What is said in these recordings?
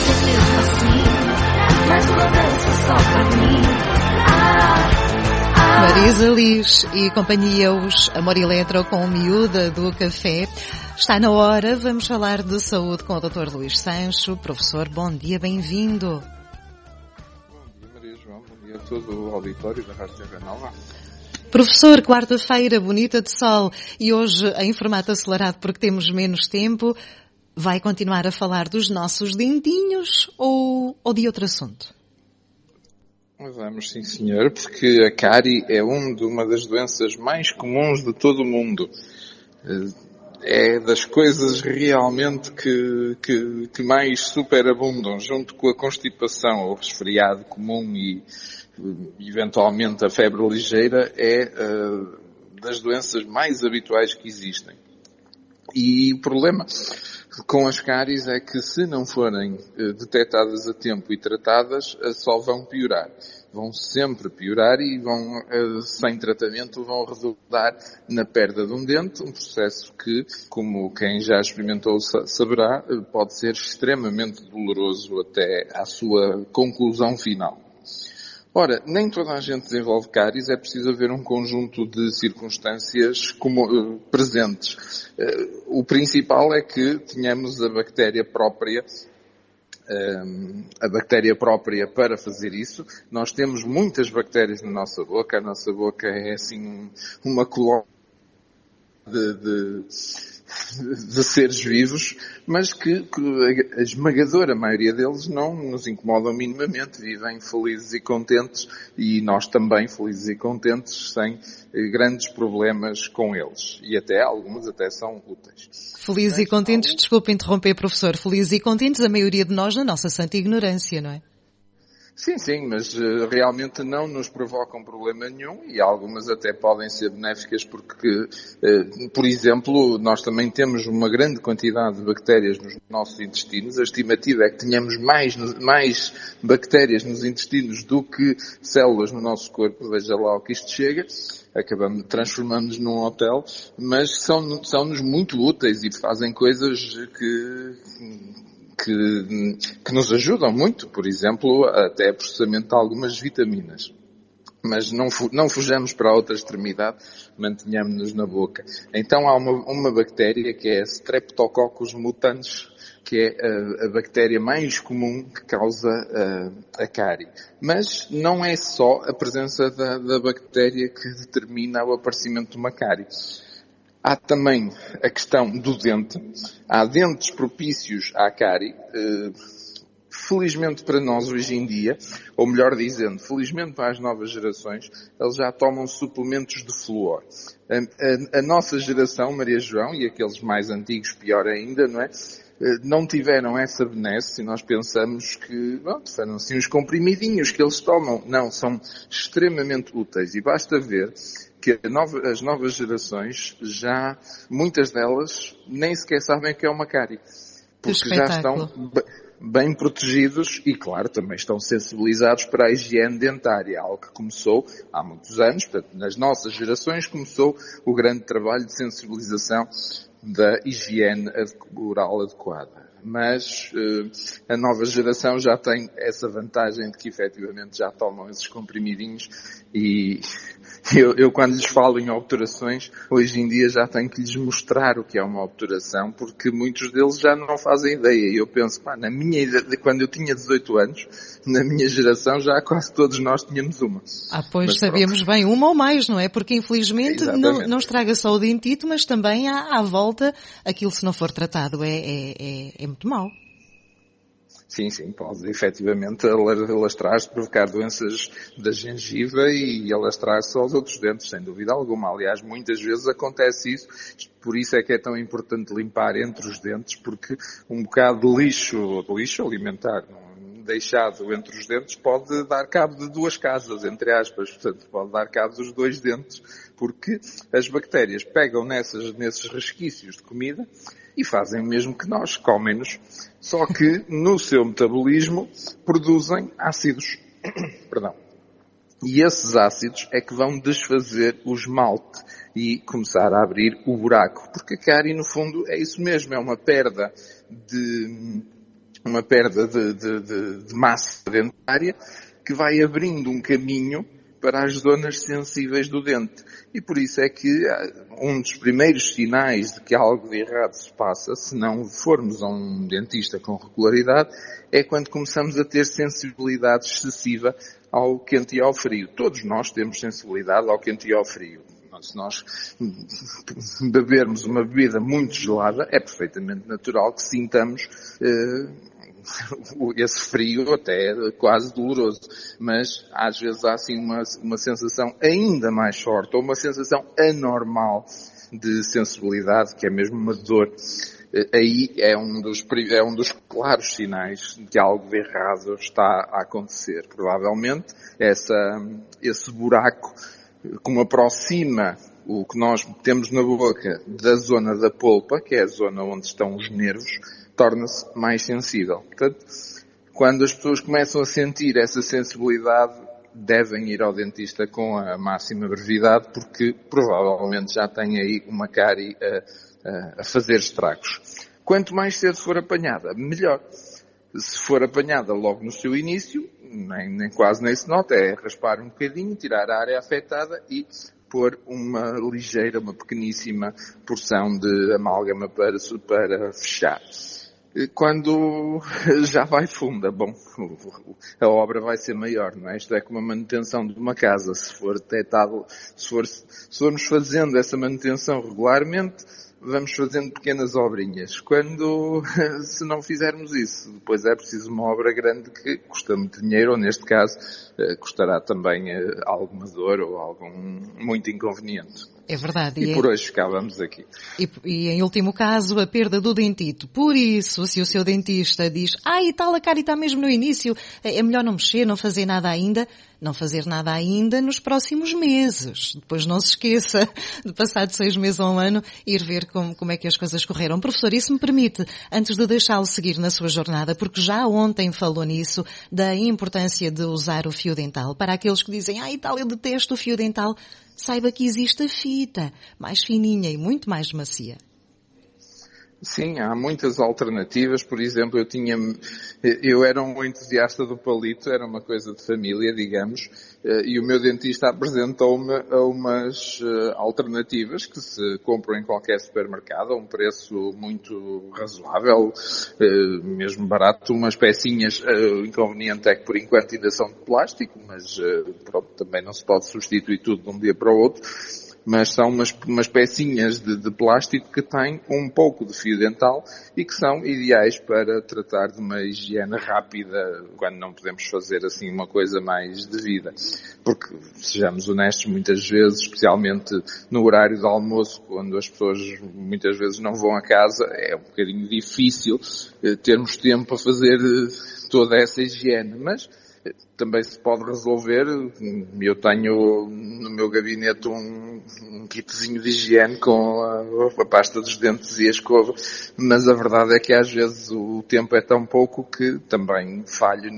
mesmo assim, mais uma dança só para mim. Marisa Liz e companhia, os Amor Eletro com Miúda do Café. Está na hora, vamos falar de saúde com o Dr. Luís Sancho. Professor, bom dia, bem-vindo. Bom dia, Maria João, bom dia a todo o auditório da Rádio TV Nova. Professor, quarta-feira, bonita de sol, e hoje em formato acelerado porque temos menos tempo, vai continuar a falar dos nossos dentinhos ou de outro assunto? Vamos, sim senhor, porque a cárie é uma das doenças mais comuns de todo o mundo. É das coisas realmente que mais superabundam, junto com a constipação, o resfriado comum e eventualmente a febre ligeira, é das doenças mais habituais que existem. E o problema com as cáries é que, se não forem detectadas a tempo e tratadas, só vão piorar. Vão sempre piorar e sem tratamento, vão resultar na perda de um dente, um processo que, como quem já experimentou saberá, pode ser extremamente doloroso até à sua conclusão final. Ora, nem toda a gente desenvolve cáries, é preciso haver um conjunto de circunstâncias presentes. O principal é que tenhamos a bactéria própria para fazer isso. Nós temos muitas bactérias na nossa boca. A nossa boca é assim uma colónia de seres vivos, mas que a esmagadora maioria deles não nos incomodam minimamente, vivem felizes e contentes, e nós também felizes e contentes, sem grandes problemas com eles. E alguns até são úteis. Felizes e contentes, desculpe interromper, professor, felizes e contentes a maioria de nós na nossa santa ignorância, não é? Sim, mas realmente não nos provocam problema nenhum, e algumas até podem ser benéficas porque, por exemplo, nós também temos uma grande quantidade de bactérias nos nossos intestinos. A estimativa é que tenhamos mais bactérias nos intestinos do que células no nosso corpo. Veja lá ao que isto chega. Transformamos-nos num hotel, mas são-nos muito úteis e fazem coisas que nos ajudam muito, por exemplo, até processamento de algumas vitaminas. Mas não fujamos para a outra extremidade, mantenhamos-nos na boca. Então há uma bactéria que é a Streptococcus mutans, que é a bactéria mais comum que causa a cárie. Mas não é só a presença da bactéria que determina o aparecimento de uma cárie. Há também a questão do dente. Há dentes propícios à cárie. Felizmente para nós hoje em dia, ou melhor dizendo, felizmente para as novas gerações, eles já tomam suplementos de flúor. A nossa geração, Maria João, e aqueles mais antigos pior ainda, não é? Não tiveram essa benesse e nós pensamos que, são assim uns comprimidinhos que eles tomam. Não, são extremamente úteis e basta ver que as novas gerações muitas delas, nem sequer sabem o que é uma cárie. Porque já estão bem protegidos e, claro, também estão sensibilizados para a higiene dentária, algo que começou há muitos anos. Portanto, nas nossas gerações começou o grande trabalho de sensibilização da higiene oral adequada. Mas a nova geração já tem essa vantagem de que efetivamente já tomam esses comprimidinhos e eu quando lhes falo em obturações, hoje em dia já tenho que lhes mostrar o que é uma obturação, porque muitos deles já não fazem ideia. E eu penso, quando eu tinha 18 anos, na minha geração já quase todos nós tínhamos uma. Pois mas sabíamos bem, uma ou mais, não é? Porque infelizmente não estraga só o dentito, mas também há à volta aquilo, se não for tratado, é muito mau. Sim, pode efetivamente alastrar-se, provocar doenças da gengiva e alastrar-se aos outros dentes, sem dúvida alguma. Aliás, muitas vezes acontece isso, por isso é que é tão importante limpar entre os dentes, porque um bocado de lixo alimentar deixado entre os dentes pode dar cabo de duas casas, entre aspas, portanto pode dar cabo dos dois dentes, porque as bactérias pegam nesses resquícios de comida e fazem o mesmo que nós, comem-nos, só que no seu metabolismo produzem ácidos. Perdão. E esses ácidos é que vão desfazer o esmalte e começar a abrir o buraco. Porque a cárie, no fundo, é isso mesmo, é uma perda de uma perda de massa dentária que vai abrindo um caminho para as zonas sensíveis do dente. E por isso é que um dos primeiros sinais de que algo de errado se passa, se não formos a um dentista com regularidade, é quando começamos a ter sensibilidade excessiva ao quente e ao frio. Todos nós temos sensibilidade ao quente e ao frio. Se nós bebermos uma bebida muito gelada, é perfeitamente natural que sintamos esse frio até quase doloroso. Mas às vezes há assim uma sensação ainda mais forte, ou uma sensação anormal de sensibilidade, que é mesmo uma dor. Aí é um dos claros sinais de que algo de errado está a acontecer. Provavelmente esse buraco, como aproxima o que nós temos na boca da zona da polpa, que é a zona onde estão os nervos, torna-se mais sensível. Portanto, quando as pessoas começam a sentir essa sensibilidade, devem ir ao dentista com a máxima brevidade, porque provavelmente já têm aí uma cárie a fazer estragos. Quanto mais cedo for apanhada, melhor. Se for apanhada logo no seu início, nem quase nem se nota, é raspar um bocadinho, tirar a área afetada e pôr uma pequeníssima porção de amálgama para fechar. Quando já vai funda, bom, a obra vai ser maior, não é? Isto é como a manutenção de uma casa. Se for detectado, se formos fazendo essa manutenção regularmente, vamos fazendo pequenas obrinhas. Se não fizermos isso, depois é preciso uma obra grande que custa muito dinheiro, ou neste caso, custará também alguma dor ou algum muito inconveniente. É verdade. E por hoje ficávamos aqui. E em último caso, a perda do dentito. Por isso, se o seu dentista diz, e tal, a cárie está mesmo no início, é melhor não mexer, não fazer nada ainda. Não fazer nada ainda nos próximos meses. Depois não se esqueça de passar de 6 meses a um ano ir ver como é que as coisas correram. Professor, isso me permite, antes de deixá-lo seguir na sua jornada, porque já ontem falou nisso, da importância de usar o fio dental. Para aqueles que dizem, e tal, eu detesto o fio dental, saiba que existe a fita, mais fininha e muito mais macia. Sim, há muitas alternativas. Por exemplo, eu era um entusiasta do palito, era uma coisa de família, digamos, e o meu dentista apresentou-me a umas alternativas que se compram em qualquer supermercado a um preço muito razoável, mesmo barato, umas pecinhas. O inconveniente é que por enquanto ainda são de plástico, mas pronto, também não se pode substituir tudo de um dia para o outro. Mas são umas pecinhas de plástico que têm um pouco de fio dental e que são ideais para tratar de uma higiene rápida quando não podemos fazer assim uma coisa mais devida. Porque, sejamos honestos, muitas vezes, especialmente no horário de almoço, quando as pessoas muitas vezes não vão a casa, é um bocadinho difícil termos tempo para fazer toda essa higiene, mas também se pode resolver. Eu tenho no meu gabinete um kitzinho de higiene com a pasta dos dentes e a escova, mas a verdade é que às vezes o tempo é tão pouco que também falho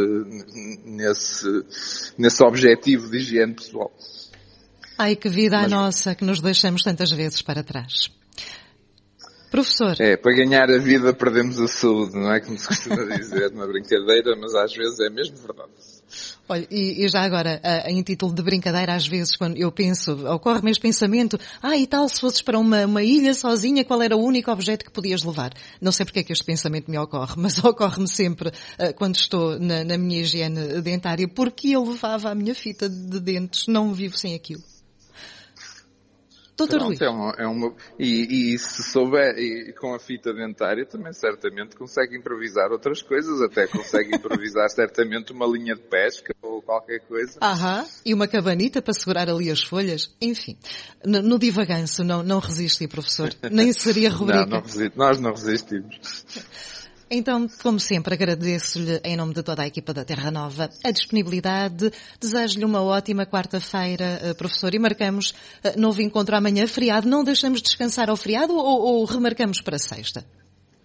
nesse objetivo de higiene pessoal. Ai, que vida a nossa, que nos deixamos tantas vezes para trás. Professor. Para ganhar a vida perdemos a saúde, não é como se costuma dizer na brincadeira, mas às vezes é mesmo verdade. Olha, e já agora, em título de brincadeira, às vezes, quando eu penso, ocorre-me este pensamento, e tal, se fosses para uma ilha sozinha, qual era o único objeto que podias levar? Não sei porque é que este pensamento me ocorre, mas ocorre-me sempre quando estou na minha higiene dentária, porque eu levava a minha fita de dentes, não vivo sem aquilo. Doutor Luís. E se souber, e com a fita dentária também certamente consegue improvisar outras coisas, até consegue improvisar certamente uma linha de pesca ou qualquer coisa. E uma cabanita para segurar ali as folhas. Enfim, no divaganço não resisti, professor. Nem seria rubrica. Nós não resistimos. Então, como sempre, agradeço-lhe, em nome de toda a equipa da Terra Nova, a disponibilidade. Desejo-lhe uma ótima quarta-feira, professor, e marcamos novo encontro amanhã, feriado. Não deixamos descansar ao feriado ou remarcamos para sexta?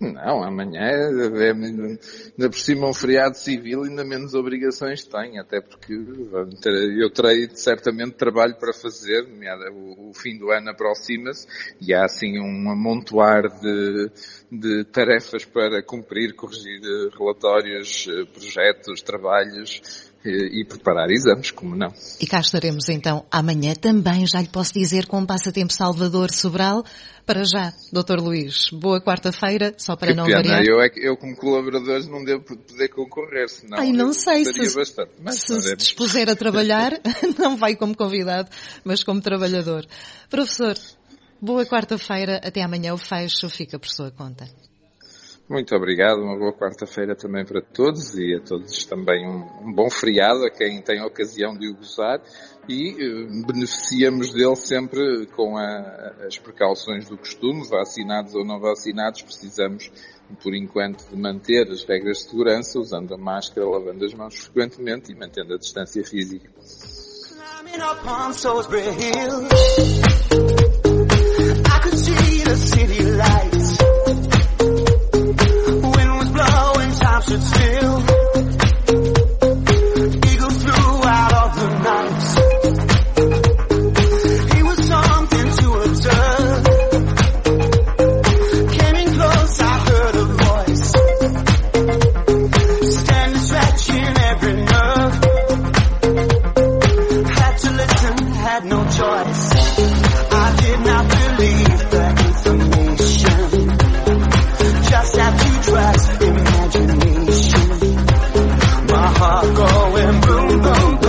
Não, amanhã ainda por cima um feriado civil, ainda menos obrigações tenho, até porque eu terei certamente trabalho para fazer, o fim do ano aproxima-se e há assim um amontoar de tarefas para cumprir, corrigir relatórios, projetos, trabalhos e preparar exames, como não. E cá estaremos então amanhã também, já lhe posso dizer, com um passatempo Salvador Sobral. Para já, Dr. Luís, boa quarta-feira, só para não variar. Eu como colaborador não devo poder concorrer, senão não sei se dispuser a trabalhar, não vai como convidado, mas como trabalhador. Professor, boa quarta-feira, até amanhã o fecho fica por sua conta. Muito obrigado, uma boa quarta-feira também para todos e a todos também um bom feriado, a quem tem a ocasião de o gozar e beneficiamos dele sempre com as precauções do costume, vacinados ou não vacinados, precisamos por enquanto de manter as regras de segurança, usando a máscara, lavando as mãos frequentemente e mantendo a distância física. Stood still. Eagle flew out of the night. He was something to observe. Came in close, I heard a voice. Standing, stretching every nerve. Had to listen, had no choice. I did not believe the information. Just have to trust imagination. My heart going boom, boom, boom.